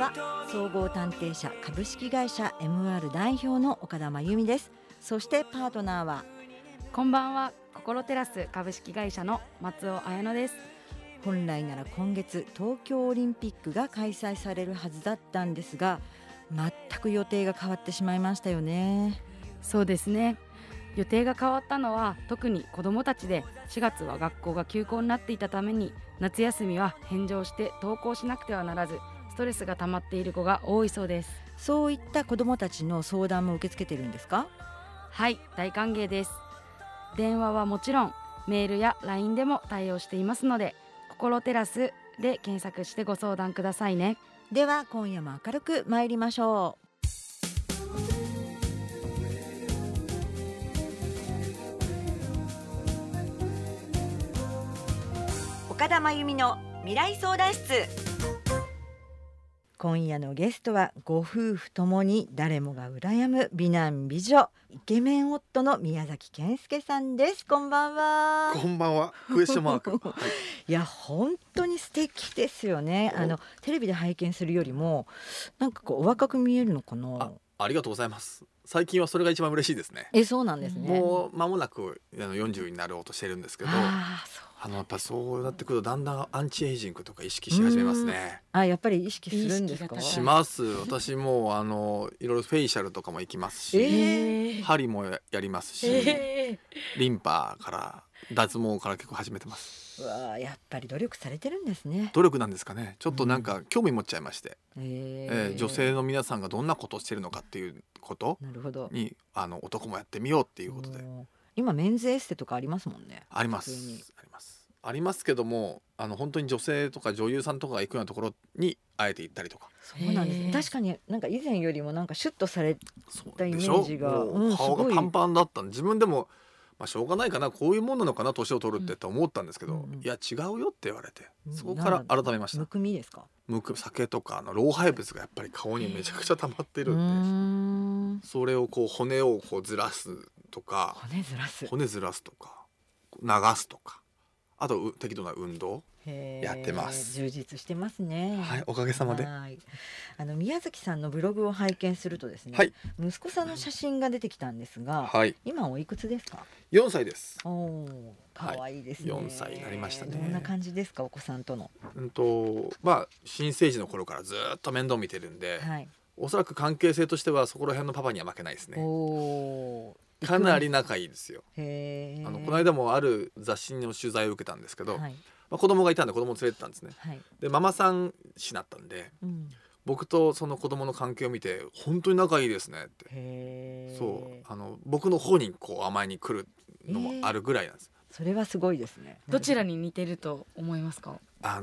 は。総合探偵社株式会社 MR 代表の岡田真由美です。そしてパートナーは、 こんばんは。心テラス株式会社の松尾彩乃です。 本来なら今月東京オリンピックが開催されるはずだったんですが、全く予定が変わってしまいましたよね。 そうですね。予定が変わったのは特に子どもたちで、4月は学校が休校になっていたために、夏休みは返上して登校しなくてはならず、ストレスが溜まっている子が多いそうです。 そういった子どもたちの相談も受け付けてるんですか？ はい、大歓迎です。電話はもちろん、メールや LINE でも対応していますので、心テラスで検索してご相談くださいね。 では今夜も明るく参りましょう。岡田真由美の未来相談室。今夜のゲストはご夫婦ともに誰もが羨む美男美女、イケメン夫の宮崎健介さんです。こんばんは。 こんばんは。クエスチョンマーク、はい、 いや本当に素敵ですよね。テレビで拝見するよりもなんかこうお若く見えるのかな。 ありがとうございます。最近はそれが一番嬉しいですね。 そうなんですね。 もう間もなく40になろうとしてるんですけど、やっぱそうなってくるとだんだんアンチエイジングとか意識し始めますね。 やっぱり意識するんですか？ します。私もいろいろフェイシャルとかも行きますし、針もやりますし、リンパから脱毛から結構始めてます。 やっぱり努力されてるんですね。 努力なんですかね。ちょっとなんか興味持っちゃいまして、女性の皆さんがどんなことをしてるのかっていうことに男もやってみようっていうことで。 今メンズエステとかありますもんね。 ありますありますけども、本当に女性とか女優さんとかが行くようなところにあえて行ったりとか。 そうなんですね。確かになんか以前よりもなんかシュッとされたイメージが、 顔がパンパンだったんで、自分でもしょうがないかな、こういうもんなのかな、年を取るってと思ったんですけど、いや違うよって言われて、そこから改めました。 むくみですか？ 酒とか老廃物がやっぱり顔にめちゃくちゃ溜まってるんで、それを骨をずらすとか、骨ずらすとか流すとか、あと適度な運動やってます。 充実してますね。 はい、おかげさまで。 宮崎さんのブログを拝見するとですね、息子さんの写真が出てきたんですが、今おいくつですか ？4歳です。 可愛いですね。 4歳になりましたね。 どんな感じですか、お子さんとの？ 新生児の頃からずっと面倒見てるんで、おそらく関係性としてはそこら辺のパパには負けないですね。かなり仲いいですよ。この間もある雑誌の取材を受けたんですけど、子供がいたんで子供を連れてたんですね。でママさん氏だったんで、僕とその子供の関係を見て本当に仲いいですねって。僕の方に甘えに来るのもあるぐらいなんです。 それはすごいですね。 どちらに似てると思いますか？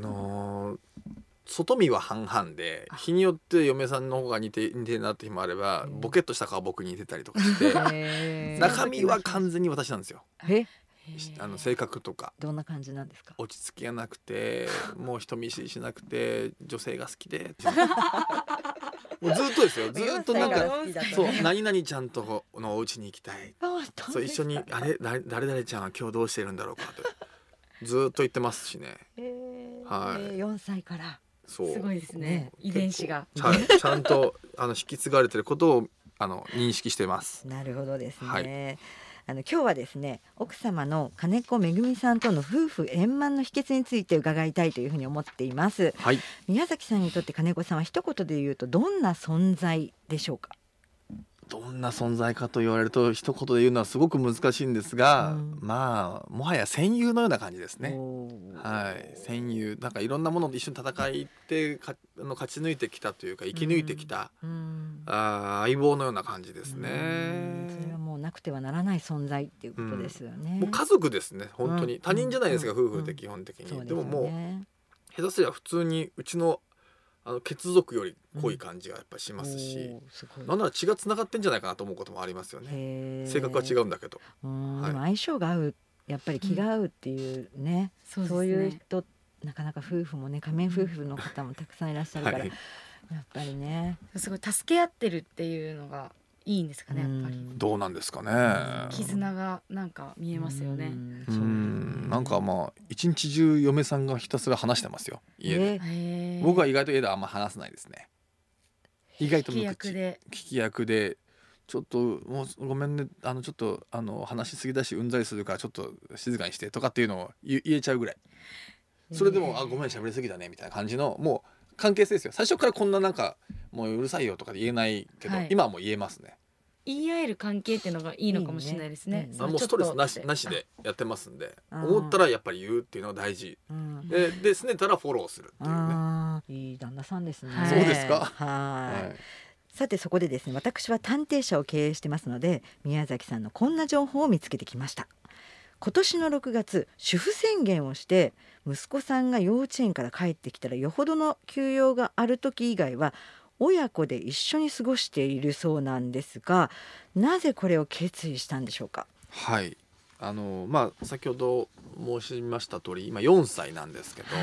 外見は半々で、日によって嫁さんの方が似てるなって日もあれば、ボケっとした顔僕に似てたりとかして中身は完全に私なんですよ。性格とか。 どんな感じなんですか？ 落ち着きがなくて、もう人見知りしなくて、女性が好きでもうずっとですよ。ずっとなんか何々ちゃんとのお家に行きたい、一緒に誰々ちゃんは今日どうしてるんだろうかとずっと言ってますしね。 4歳からすごいですね。遺伝子がちゃんと引き継がれてることを認識してます。 なるほどですね。今日はですね、奥様の金子めぐみさんとの夫婦円満の秘訣について伺いたいというふうに思っています。宮崎さんにとって金子さんは一言で言うとどんな存在でしょうか？ どんな存在かと言われると一言で言うのはすごく難しいんですが、もはや戦友のような感じですね。戦友、なんかいろんなもので一緒に戦って勝ち抜いてきたというか、生き抜いてきた相棒のような感じですね。 それはもうなくてはならない存在っていうことですよね。 もう家族ですね、本当に。他人じゃないですか、夫婦って基本的に。でももう下手すりゃ普通にうちの血族より濃い感じがやっぱりしますし、なんなら血がつながってんじゃないかなと思うこともありますよね。性格は違うんだけど。 でも相性が合う、やっぱり気が合うっていうね、そういう人なかなか夫婦もね、仮面夫婦の方もたくさんいらっしゃるから、やっぱりねすごい助け合ってるっていうのがいいんですかね。やっぱりどうなんですかね。 絆がなんか見えますよね。 なんか一日中嫁さんがひたすら話してますよ、家で。僕は意外と家ではあんま話さないですね。 意外と無口、聞き役でちょっともうごめんねちょっと話しすぎだしうんざりするからちょっと静かにしてとかっていうのを言えちゃうぐらい、それでもごめん喋りすぎだねみたいな感じのもう関係性ですよ。最初からこんななんかもううるさいよとかで言えないけど、今はもう言えますね。 言い合える関係っていうのがいいのかもしれないですね。 もうストレスなしでやってますんで、思ったらやっぱり言うっていうのが大事、で拗ねたらフォローするっていうね。 いい旦那さんですね。 そうですか。 はい。さてそこでですね、私は探偵社を経営してますので、宮崎さんのこんな情報を見つけてきました。今年の6月、主婦宣言をして息子さんが幼稚園から帰ってきたらよほどの休養がある時以外は親子で一緒に過ごしているそうなんですが、なぜこれを決意したんでしょうか。 はい、先ほど申しました通り今4歳なんですけど、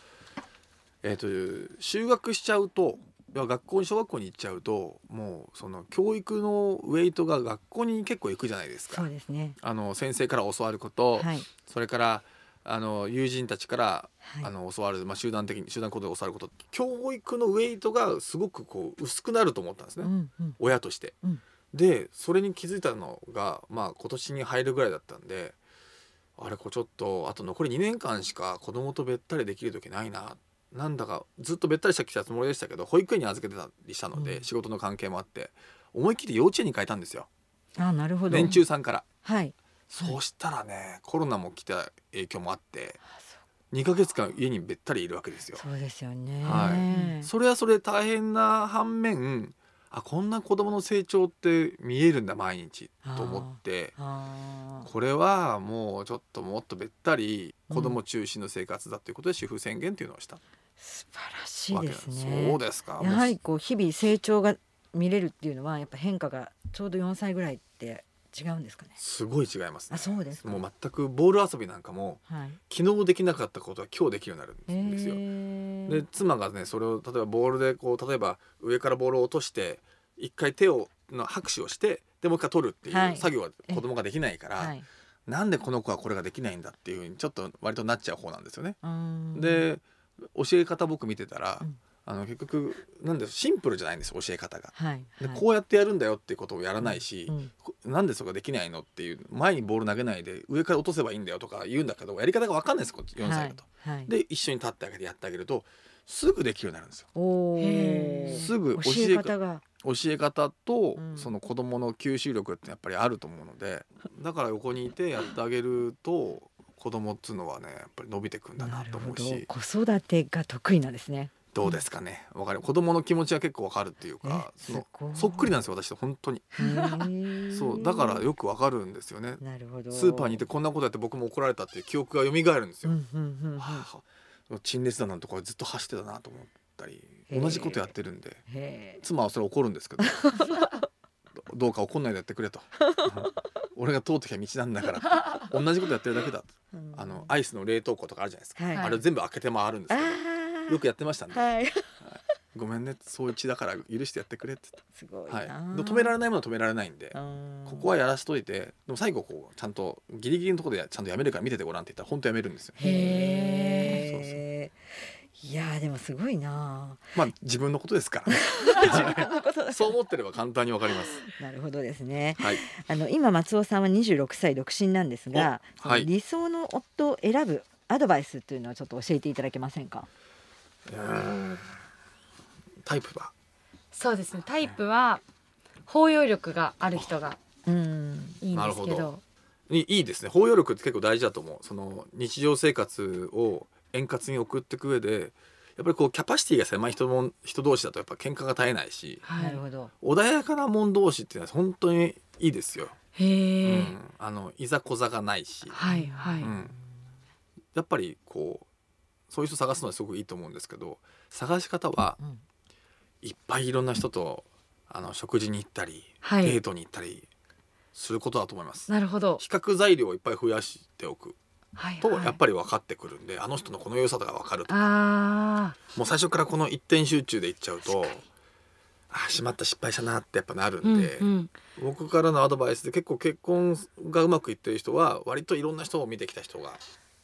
就学しちゃうと学校に小学校に行っちゃうともうその教育のウェイトが学校に結構行くじゃないですか。 そうですね。 先生から教わること、それから友人たちから、教わる、集団行動で教わること、教育のウェイトがすごくこう薄くなると思ったんですね、親として、でそれに気づいたのが、今年に入るぐらいだったんで、ちょっとあと残り2年間しか子供とべったりできる時ないな、なんだかずっとべったりしてきたつもりでしたけど保育園に預けてたりしたので、仕事の関係もあって思い切り幼稚園に変えたんですよ。 なるほど。 年中さんから。 はいそうしたらね、コロナも来た影響もあって2ヶ月間家にべったりいるわけですよ。 そうですよね、 それはそれ大変な反面、こんな子供の成長って見えるんだ毎日と思って、これはもうちょっともっとべったり子供中心の生活だということで主婦宣言というのをした。 素晴らしいですね。 そうですか。 やはり日々成長が見れるっていうのはやっぱ変化がちょうど4歳ぐらいって違うんですかね。 すごい違いますね。 そうですか。 もう全くボール遊びなんかも、昨日できなかったことは今日できるようになるんですよ。で妻がねそれを例えばボールで例えば上からボールを落として一回手を拍手をしてでもう一回取るっていう作業は子供ができないから、なんでこの子はこれができないんだっていうふうにちょっと割となっちゃう方なんですよね。で教え方僕見てたら、結局シンプルじゃないんですよ教え方が、でこうやってやるんだよっていうことをやらないし、なんでそこができないのっていう、前にボール投げないで上から落とせばいいんだよとか言うんだけどやり方が分かんないです4歳だと、で一緒に立ってあげてやってあげるとすぐできるようになるんですよ。すぐ教え方と、その子供の吸収力ってやっぱりあると思うので、だから横にいてやってあげると子供っていうのはねやっぱり伸びてくんだなと思うし。 子育てが得意なんですね。 どうですかね。わかる。子供の気持ちは結構わかるっていうか、そっくりなんですよ私と本当に。そうだからよくわかるんですよね。 なるほど。 スーパーにいてこんなことやって僕も怒られたっていう記憶が蘇るんですよ。陳列だなんてこれずっと走ってたなと思ったり、同じことやってるんで、妻はそれ怒るんですけどどうか怒んないでやってくれと俺が通ってきた道なんだから同じことやってるだけだと。アイスの冷凍庫とかあるじゃないですか、あれ全部開けて回るんですけどよくやってましたね。ごめんねそう一だから許してやってくれって言って。 すごいな。 止められないものは止められないんで、ここはやらしといて、でも最後ちゃんとギリギリのところでちゃんとやめるから見ててごらんって言ったら本当やめるんですよ。 いやでもすごいな。 自分のことですからねそう思ってれば簡単にわかります。 なるほどですね。今松尾さんは26歳独身なんですが、理想の夫を選ぶアドバイスというのはちょっと教えていただけませんか。 タイプはそうですね、タイプは包容力がある人がいいんですけど。 いいですね。包容力って結構大事だと思う。その日常生活を円滑に送っていく上でやっぱりキャパシティが狭い人同士だとやっぱ喧嘩が絶えないし、 なるほど。 穏やかな者同士っていうのは本当にいいですよ。いざこざがないし、やっぱりそういう人探すのはすごくいいと思うんですけど、探し方はいっぱいいろんな人と食事に行ったり、デートに行ったりすることだと思います。 なるほど。 比較材料をいっぱい増やしておくとやっぱり分かってくるんで、あの人のこの良さとか分かるとか、もう最初からこの一点集中でいっちゃうとしまった失敗したなってやっぱなるんで、僕からのアドバイスで結構結婚がうまくいってる人は割といろんな人を見てきた人が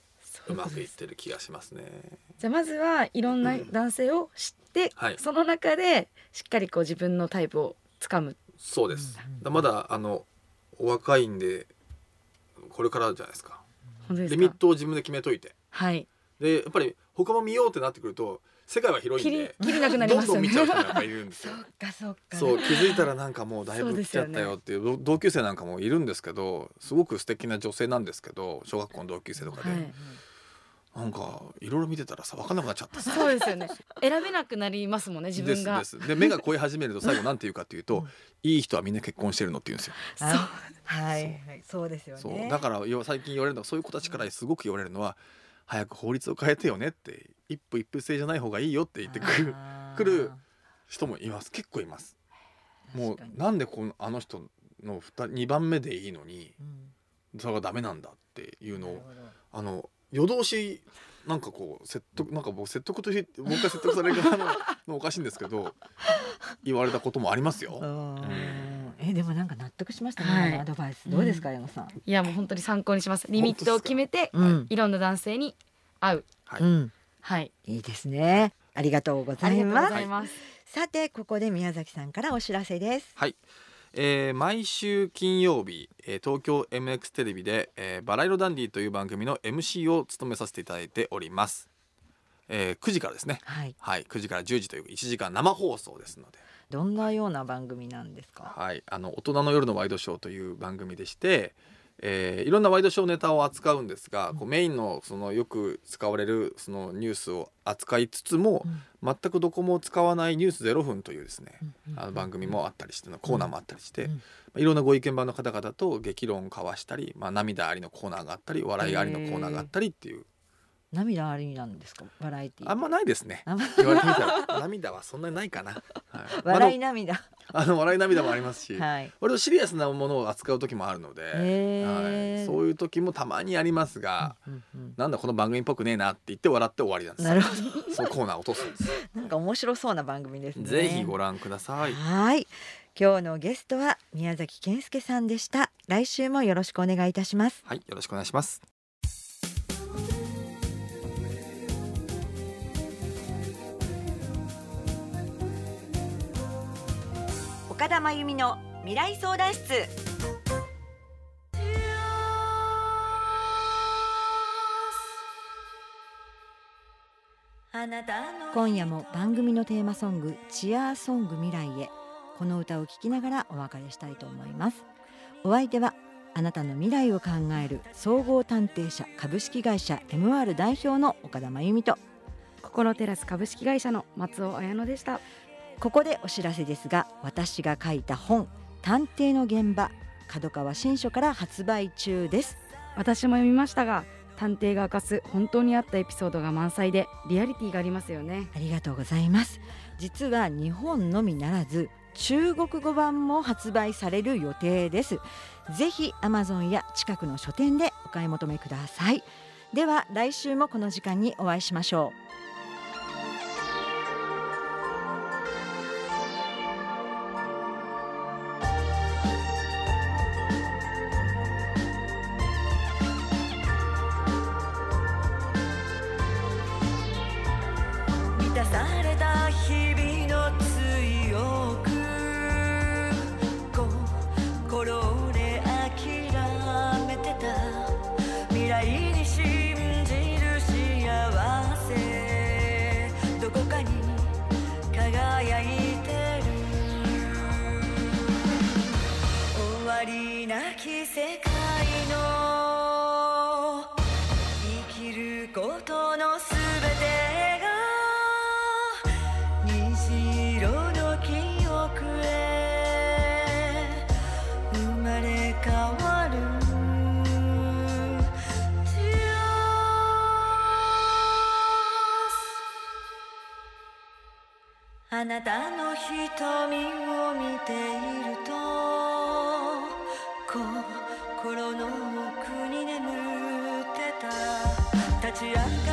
うまくいってる気がしますね。 じゃあまずはいろんな男性を知って、 はい、 その中でしっかりこう自分のタイプをつかむ。 そうです、まだお若いんでこれからじゃないですか。リミットを自分で決めといて、 はい、 でやっぱり他も見ようってなってくると世界は広いんで切りなくなりますよね。 どんどん見ちゃう人がやっぱりいるんですよ。そう気づいたらなんかもうだいぶ来ちゃったよっていう、同級生なんかもいるんですけど、すごく素敵な女性なんですけど、小学校の同級生とかで、はい、なんかいろいろ見てたらさ分かんなくなっちゃったそうですよね。選べなくなりますもんね、自分が。 で目が超え始めると最後なんて言うかっていうと、いい人はみんな結婚してるのって言うんですよ。 そうですよね。 そうだから最近言われるのは、そういう子たちからすごく言われるのは、早く法律を変えてよねって、一夫一夫制じゃない方がいいよって言ってくる人もいます。結構います。もうなんであの人の2番目でいいのに、それがダメなんだっていうのを夜通しなんかこうなんか説得としてもう一回説得されるのおかしいんですけど言われたこともありますよ。 でもなんか納得しましたね、アドバイス。どうですか、矢野さん。 いやもう本当に参考にします。リミットを決めて、いろんな男性に会う。 はい、いいですね。ありがとうございます。さてここで宮崎さんからお知らせです。 はい、毎週金曜日、東京 MX テレビで、バラ色ダンディという番組の MC を務めさせていただいております。9時からですね。はい、9時から10時という1時間生放送ですので。 どんなような番組なんですか。 はい、大人の夜のワイドショーという番組でして、いろんなワイドショーネタを扱うんですが、こうメインのよく使われるそのニュースを扱いつつも、全くどこも使わないニュース0分というですね、番組もあったりして、コーナーもあったりして、いろんなご意見番の方々と激論を交わしたり、涙ありのコーナーがあったり、笑いありのコーナーがあったりっていう。 涙ありなんですか、バラエティー。 あんまないですね。言われてみたら涙はそんなにないかな。 笑い涙。 笑い涙もありますし、割とシリアスなものを扱う時もあるので、そういう時もたまにありますが、なんだこの番組っぽくねえなって言って笑って終わりなんです。 なるほど。そうコーナーを落とすんです。 なんか面白そうな番組ですね。 ぜひご覧ください。 はい。今日のゲストは宮崎健介さんでした。来週もよろしくお願いいたします。 はい、よろしくお願いします。 岡田真由美の未来相談室。今夜も番組のテーマソングチアーソング未来へ、この歌を聴きながらお別れしたいと思います。お相手はあなたの未来を考える総合探偵社株式会社 MR 代表の岡田真由美と、 心テラス株式会社の松尾彩乃でした。 ここでお知らせですが、私が書いた本探偵の現場、角川新書から発売中です。 私も読みましたが、探偵が明かす本当にあったエピソードが満載でリアリティがありますよね。 ありがとうございます。実は日本のみならず中国語版も発売される予定です。ぜひ Amazon や近くの書店でお買い求めください。では来週もこの時間にお会いしましょう。世界の生きることのすべてが虹色の記憶へ生まれ変わる。あなたの瞳を見ていると心の奥に眠ってた立ち上が